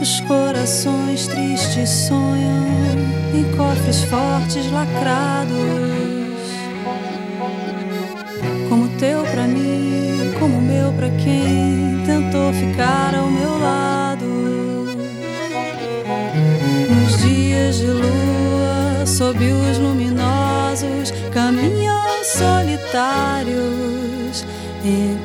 Os corações tristes sonham em cofres fortes lacrados, como o teu pra mim, como o meu pra quem tentou ficar ao meu lado. Nos dias de lua, sob os luminosos, caminham solitários entre